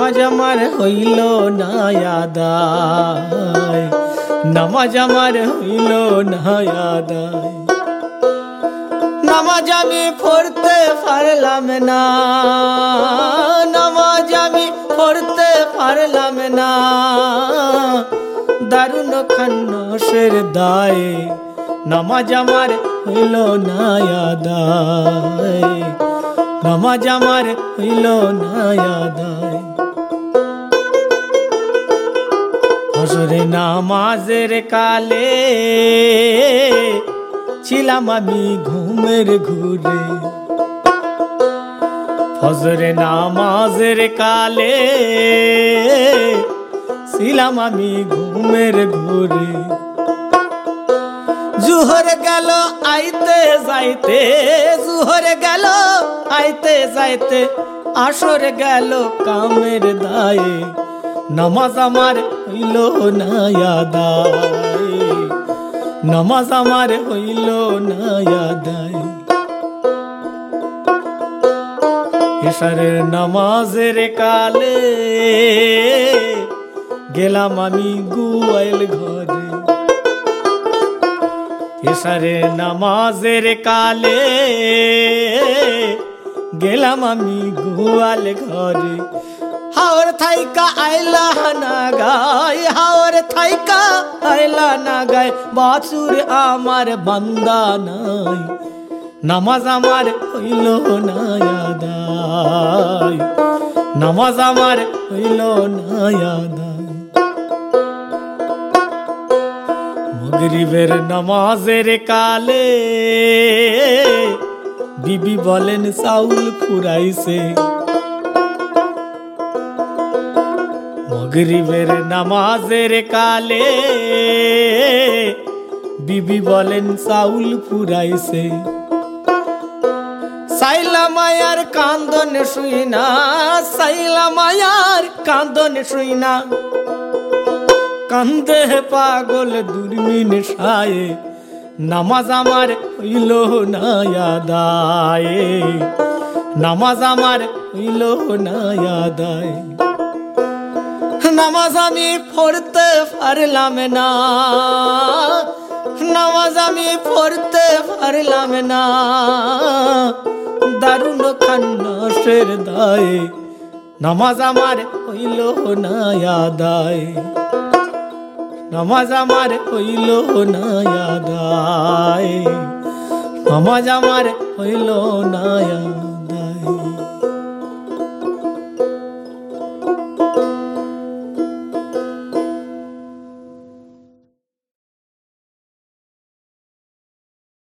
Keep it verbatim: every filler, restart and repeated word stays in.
নামাজ আমার হইল না আদায়, নামাজ আমার হইল না আদায়। নামাজ আমি পড়তে পারলাম না, নামাজ আমি পড়তে পারলাম না, দারুণ খান্নসের দায়ে নামাজ আমার হইল না আদায়, নামাজ আমার হইল না আদায়। ফজরে নামাজের কালে ছিলাম আমি ঘুমের ঘুরে, ফজরে নামাজের কালে ছিলাম আমি ঘুমের ঘুরে। জুহর গেল আইতে যাইতে, জুহর গেল আইতে যাইতে, আসর গেল কামের দায়ে নামাজ আমার হইল না আদায়, নামাজ আমার হইল না আদায়। এশারের নামাজের কালে গেলাম আমি গুয়াইল ঘরে, এশারের নামাজের কালে গেলাম আমি গোয়াল ঘরে। হাওর থাইকা আইলা না গায়, হাওর থাইকা আইলা না গায়, বাছুর আমার বান্দা নাই, নামাজ আমার হইল না আদায়, নামাজ আমার হইল না আদায়। মাগরিবের নামাজের কালে বিবি বলেন চাউল ফুরাইছে, মাগরিবের নামাজের কালে বিবি বলেন চাউল ফুরাইছে। সাইলা মায়ার কান্দন শুই না, সাইলা মায়ার কান্দন শুই না, কান্দে পাগল দুর্মিন সায়ে নামাজ আমার হইল না আদায়, নামাজ আমার হইল না আদায়। নামাজ আমি পড়তে পারলাম না, নামাজ আমি পড়তে পারলাম না, দারুণ খান্নসের দায়ে নামাজ আমার হইল না আদায়, নামাজ আমার হইল না আদায়, নামাজ আমার হইল না